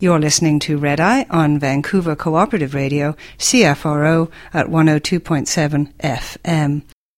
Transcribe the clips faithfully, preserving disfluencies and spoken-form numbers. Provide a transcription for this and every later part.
You're listening to Red Eye on Vancouver Cooperative Radio, C F R O at one oh two point seven F M.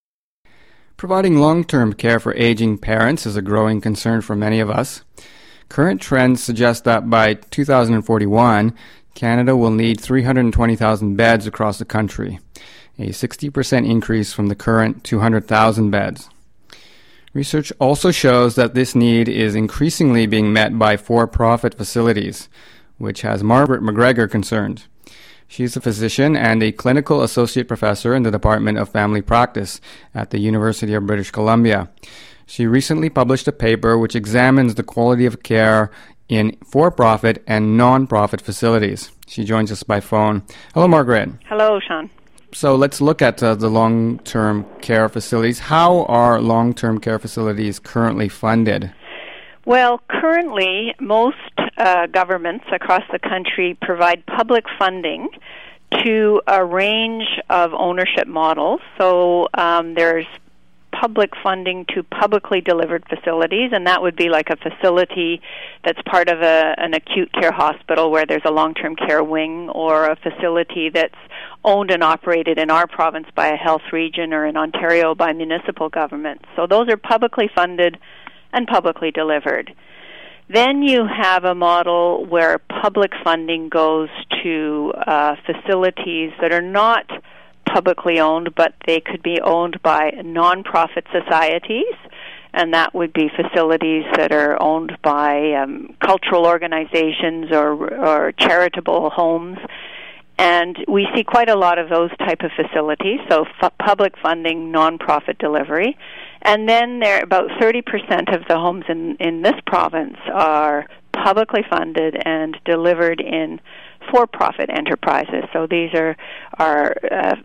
Providing long-term care for aging parents is a growing concern for many of us. Current trends suggest that by two thousand forty-one, Canada will need three hundred twenty thousand beds across the country, a sixty percent increase from the current two hundred thousand beds. Research also shows that this need is increasingly being met by for-profit facilities, which has Margaret McGregor concerned. She's a physician and a clinical associate professor in the Department of Family Practice at the University of British Columbia. She recently published a paper which examines the quality of care in for-profit and non-profit facilities. She joins us by phone. Hello, Margaret. Hello, Sean. So let's look at uh, the long-term care facilities. How are long-term care facilities currently funded? Well, currently, most uh, governments across the country provide public funding to a range of ownership models. So um, there's public funding to publicly delivered facilities, and that would be like a facility that's part of a, an acute care hospital where there's a long-term care wing, or a facility that's owned and operated in our province by a health region, or in Ontario by municipal governments. So those are publicly funded and publicly delivered. Then you have a model where public funding goes to uh, facilities that are not publicly owned, but they could be owned by nonprofit societies, and that would be facilities that are owned by um, cultural organizations or, or charitable homes. And we see quite a lot of those type of facilities, so f- public funding, nonprofit delivery. And then there, about thirty percent of the homes in, in this province are publicly funded and delivered in for-profit enterprises. So these are are uh,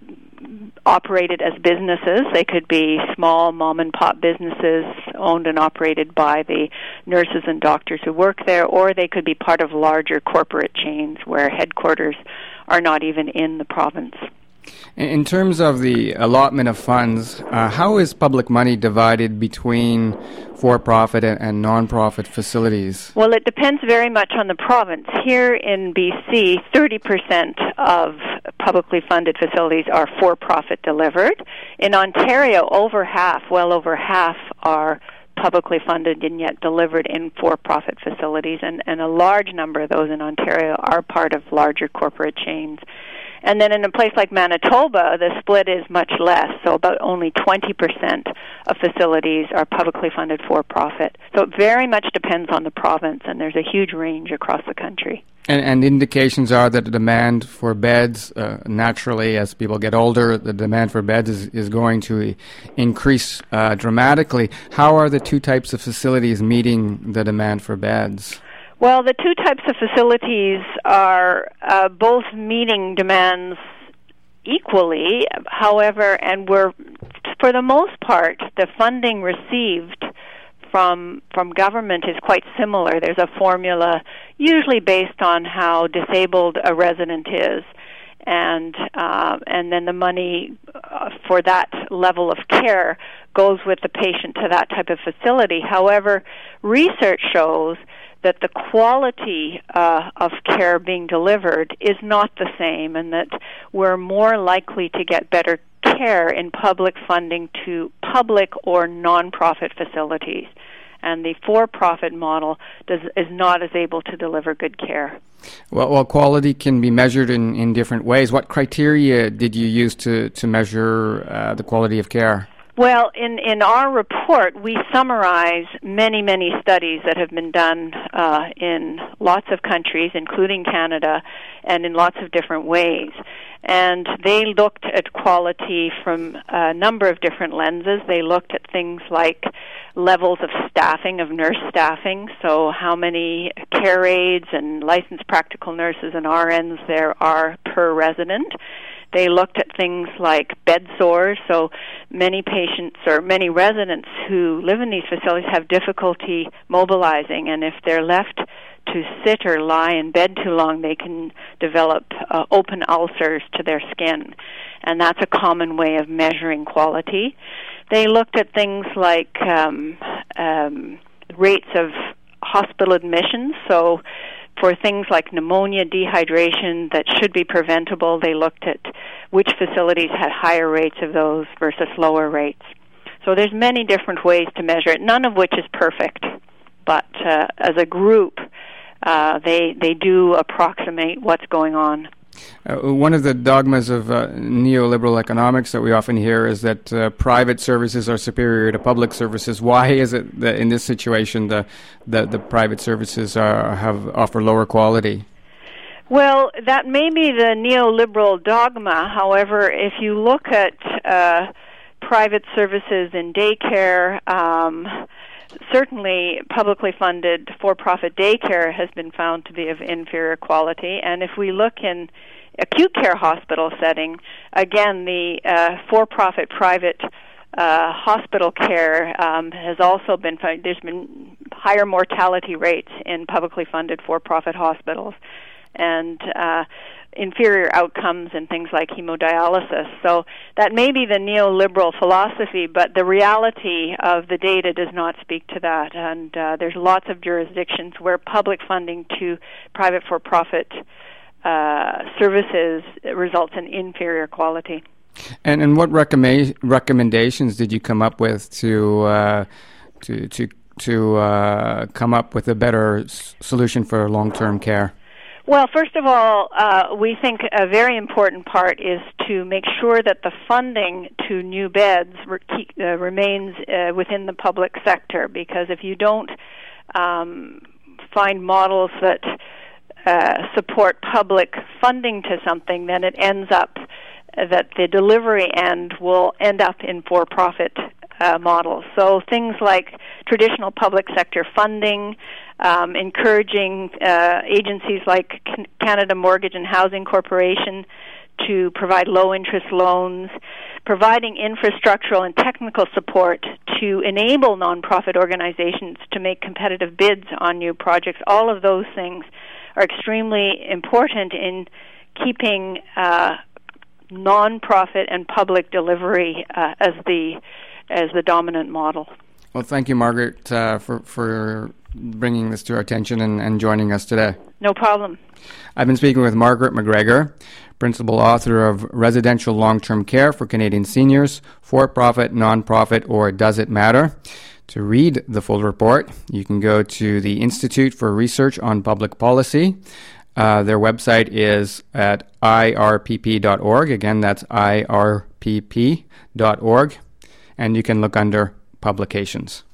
operated as businesses. They could be small mom-and-pop businesses owned and operated by the nurses and doctors who work there, or they could be part of larger corporate chains where headquarters are not even in the province. In terms of the allotment of funds, uh, how is public money divided between for-profit and, and non-profit facilities? Well, it depends very much on the province. Here in B C, thirty percent of publicly funded facilities are for-profit delivered. In Ontario, over half, well over half, are publicly funded and yet delivered in for-profit facilities, and, and a large number of those in Ontario are part of larger corporate chains. And then in a place like Manitoba, the split is much less, so about only twenty percent of facilities are publicly funded for-profit. So it very much depends on the province, and there's a huge range across the country. And, and indications are that the demand for beds, uh, naturally, as people get older, the demand for beds is, is going to increase uh, dramatically. How are the two types of facilities meeting the demand for beds? Well, the two types of facilities are uh, both meeting demands equally, however, and we're, for the most part, the funding received from from government is quite similar. There's a formula usually based on how disabled a resident is, and uh, and then the money uh, for that level of care goes with the patient to that type of facility. However, research shows that the quality uh, of care being delivered is not the same, and that we're more likely to get better care in public funding to public or non-profit facilities. And the for-profit model does, is not as able to deliver good care. Well, well quality can be measured in, in different ways. What criteria did you use to, to measure uh, the quality of care? Well, in, in our report, we summarize many, many studies that have been done uh, in lots of countries, including Canada, and in lots of different ways. And they looked at quality from a number of different lenses. They looked at things like levels of staffing, of nurse staffing, so how many care aides and licensed practical nurses and R Ns there are per resident. They looked at things like bed sores, so many patients or many residents who live in these facilities have difficulty mobilizing, and if they're left to sit or lie in bed too long, they can develop uh, open ulcers to their skin, and that's a common way of measuring quality. They looked at things like um, um, rates of hospital admissions, so For things like pneumonia, dehydration that should be preventable, they looked at which facilities had higher rates of those versus lower rates. So there's many different ways to measure it, none of which is perfect. But uh, as a group, uh, they they do approximate what's going on. Uh, one of the dogmas of uh, neoliberal economics that we often hear is that uh, private services are superior to public services. Why is it that in this situation the the, the private services are, have offer lower quality? Well, that may be the neoliberal dogma. However, if you look at uh, private services in daycare, um, certainly publicly funded for-profit daycare has been found to be of inferior quality. And if we look in acute care hospital setting, again, the uh, for-profit private uh, hospital care um, has also been found. There's been higher mortality rates in publicly funded for-profit hospitals and uh, inferior outcomes in things like hemodialysis. So that may be the neoliberal philosophy, but the reality of the data does not speak to that. And uh, there's lots of jurisdictions where public funding to private for-profit uh, services results in inferior quality. And and what recommend, recommendations did you come up with to uh, to to to uh, come up with a better s- solution for long-term care? Well, first of all, uh, we think a very important part is to make sure that the funding to new beds re- keep, uh, remains uh, within the public sector, because if you don't um, find models that uh, support public funding to something, then it ends up that the delivery end will end up in for-profit uh, models. So things like traditional public sector funding, Um, encouraging uh, agencies like Can- Canada Mortgage and Housing Corporation to provide low-interest loans, providing infrastructural and technical support to enable nonprofit organizations to make competitive bids on new projects. All of those things are extremely important in keeping uh, nonprofit and public delivery uh, as the as the dominant model. Well, thank you, Margaret, uh, for for bringing this to our attention and, and joining us today. No problem. I've been speaking with Margaret McGregor, principal author of Residential Long-Term Care for Canadian Seniors, For-Profit, Non-Profit, or Does It Matter? To read the full report, you can go to the Institute for Research on Public Policy. Uh, their website is at I R P P dot org. Again, that's I R P P dot org. And you can look under publications.